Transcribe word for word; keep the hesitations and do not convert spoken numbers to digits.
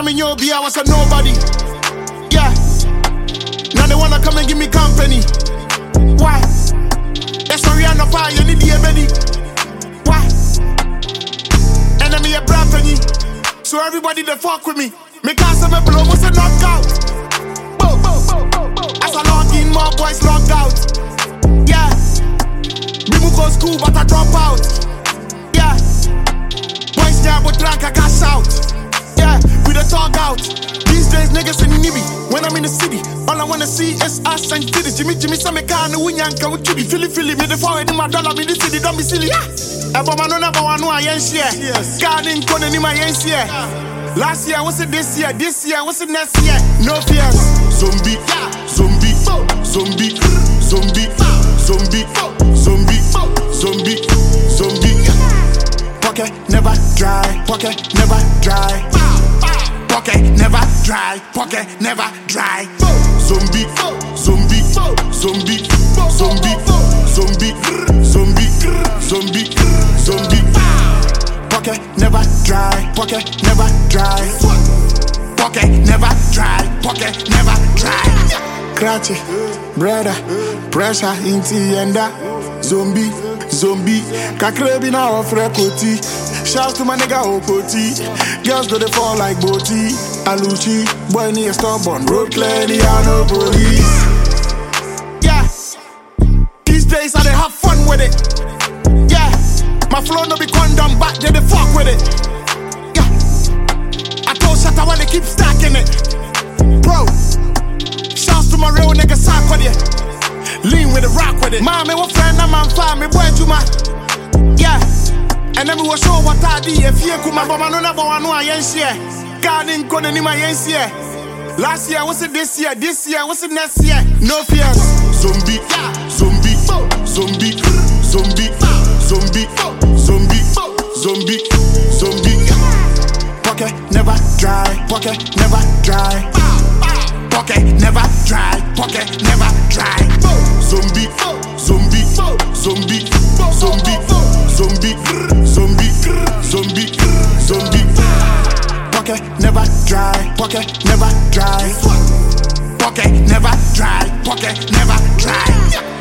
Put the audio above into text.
Now me know be I was a nobody. Yeah. Now they wanna come and give me company. Why? That's why Rihanna fire, you need the baby. Why? Enemy a brand penny. So everybody they fuck with me. Me can't say me blow, what's a knockout? Boom, boom, boom, boom, boom. As I log in, more boys log out. Yeah. Me move go school, but I drop out. Yeah. Boys there, but drink, I cash out. Yeah, we the talk out. These days, niggas in Nibi. When I'm in the city, all I wanna see is us and titties. Jimmy, Jimmy, some can win yanka with Chibi. Philly, Philly, me the forward in my dollar, me the city, don't be silly. Yeah. Ever man, never one, I ain't share. Yes. Garden, Conan, in my ain't share. Last year, what's it this year? This year, what's it next year? No fears. Zombie, zombie, zombie, zombie, zombie, zombie, zombie, zombie. Pocket never dry, pocket never dry. Pocket never dry, pocket never dry. Zombie, zombie, zombie, zombie, zombie, zombie, zombie, zombie. Pocket never dry, pocket never dry. Pocket never dry, pocket never dry. Cratchy, brother, pressure into yenda. Zombie, zombie, kakrebi na ofre koti. Shouts to my nigga Okoti. Girls do they fall like Boti. Aluchi, boy near stubborn. Road clear, the no police. Yeah, these days I they have fun with it. Yeah, my flow no be condom back, they they fuck with it. Yeah, I told Shatta when they keep stacking it. Bro, shouts to my real nigga sack with it. Lean with it, rock with it. Mommy, what friend I'm on fire, me boy to my. Yeah. And then we will show what I did. If you come, my mama no never want no I ain't share. Garden code any my ain't share. Last year, what's it this year? This year, what's it next year? No fears. Zombie, zombie, zombie, zombie, zombie, zombie, zombie, zombie. Pocket never dry, pocket never dry. Pocket never dry, pocket never dry. Zombie, zombie, zombie, zombie, zombie, zombie, zombie, zombie. Pocket never dry, pocket never dry. Pocket never dry, pocket never dry.